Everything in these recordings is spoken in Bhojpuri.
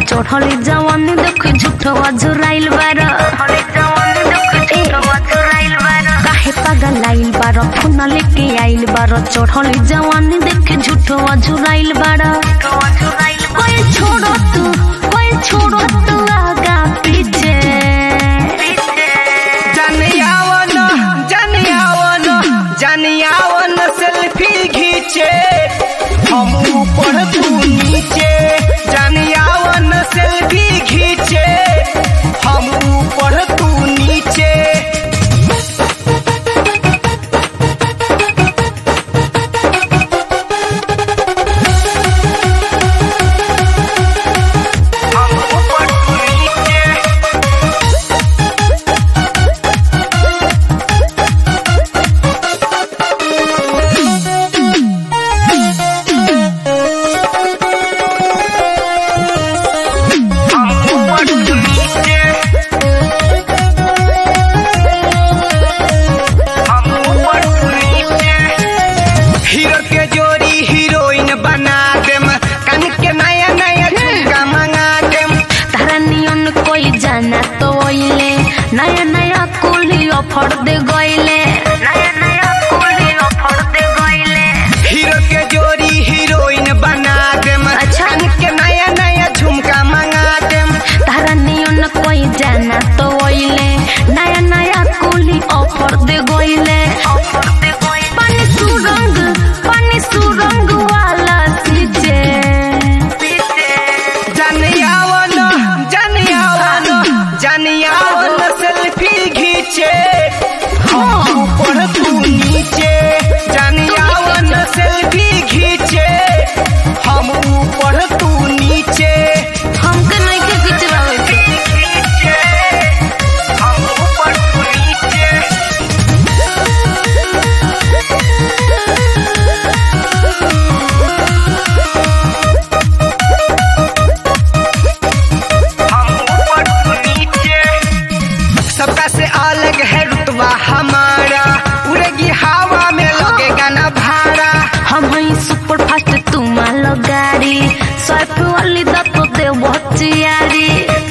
चढ़ली जवानी देख झूठो अजुराइल बार काहे पागल आइल बार फोन लेके आइल बार चढ़ली जवानी देख झूठो अजुराइल बार कोई छोड़ो तू आगा पीछे जानियावन सेल्फी खींचे हम ऊपर तू नीचे जानियावन सेल्फी खींचे हम ऊपर तू नीचे जाना तो ओइले नया नया कुली ऑफर दे गइले हीरो के जोड़ी हीरोइन बना देम अच्छा के नया नया झुमका मंगा देम तारा नियन कोई जाना तो ओइले नया नया कुली ऑफर दे गइले पानी सुरंग वाला सीचे जानियावन सेल्फी खींचे हम ऊपर तू नीचे जानियावन सेल्फी खींचे हम ऊपर तू नीचे हमके नहीं के खिंचवावे खींचे हम ऊपर तू नीचे सबका से अलग है रुतबा हमारा उड़ेगी हवा में लगेगा ना भाड़ा हम हई सुपर फास्ट तू मालो गाड़ी स्वाइप वाली दा तो दे बचियारी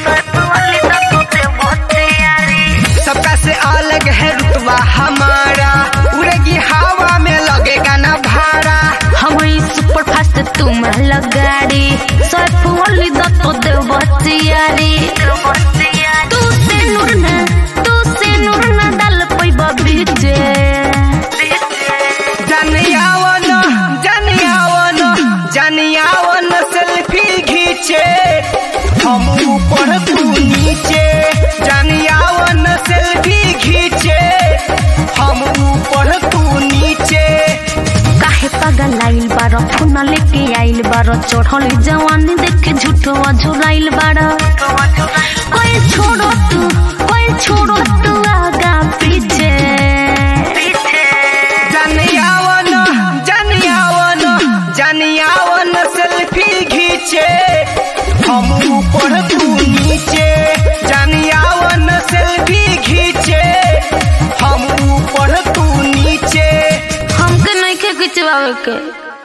सबका से अलग है रुतबा हमारा उड़ेगी हवा में लगेगा ना भाड़ा हम हई सुपर फास्ट तू मालो गाड़ी स्वाइप वाली दा तो दे बचियारी तू से नूर ना डाल पैबा बीचे जानियावन सेल्फी खींचे हम ऊपर तू नीचे जानियावन सेल्फी खींचे हम ऊपर तू नीचे काहे पागल आइल बार फोन लेके आइल बार चढ़ली जवानी देख झूठो अझुराइल बार कोई छोड़ो तू आगा पीछे जानियावन सेल्फी खींचे हम ऊपर तू नीचे जानियावन सेल्फी खींचे हम ऊपर तू नीचे हमके नहीं के खिंचवावे के।